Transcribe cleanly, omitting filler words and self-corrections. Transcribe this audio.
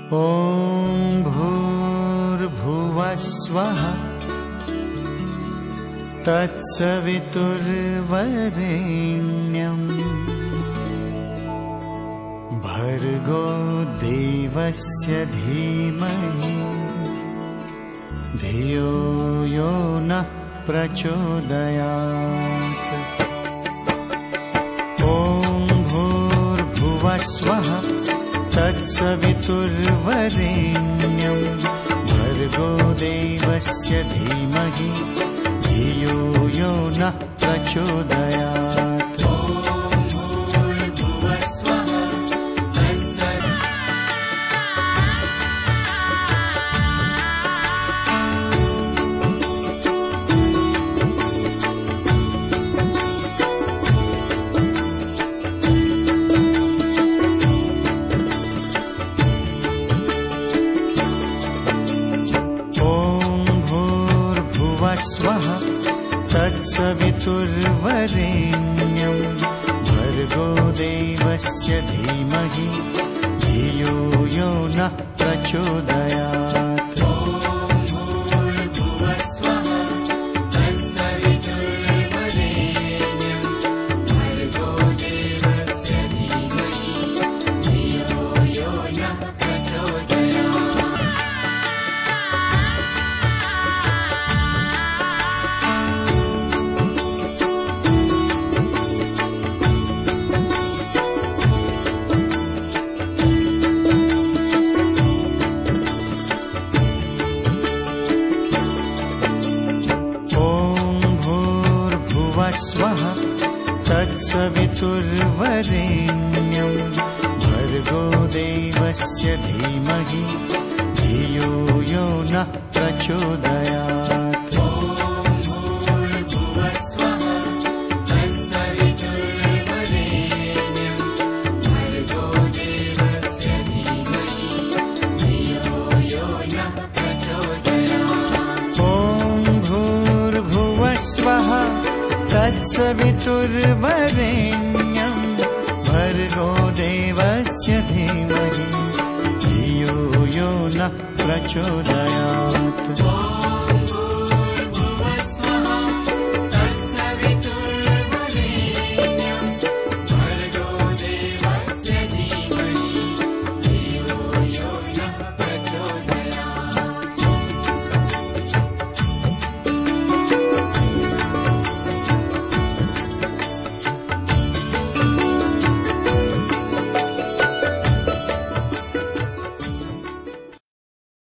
ॐ भूर्भुवः स्वः तत्सवितुर्वरेण्यम् भर्गो देवस्य धीमहि धियो यो नः प्रचोदयात्। ॐ भूर्भुवः स्वः तत्सवितुर्वरेण्यम् भर्गो देवस्य धीमहि धियो यो नः प्रचोदयात्। स्वः तत्सवितुर्वरेण्यम् भर्गो देवस्य धीमहि धियो यो नः प्रचोदयात्। स्वः तत्सवितुर्वरेण्यम् भर्गो देवस्य धीमहि धियो यो नः प्रचोदयात्। तत्सवितुर्वरेण्यम् भर्गो देवस्य धीमहि धियो यो नः प्रचोदयात्।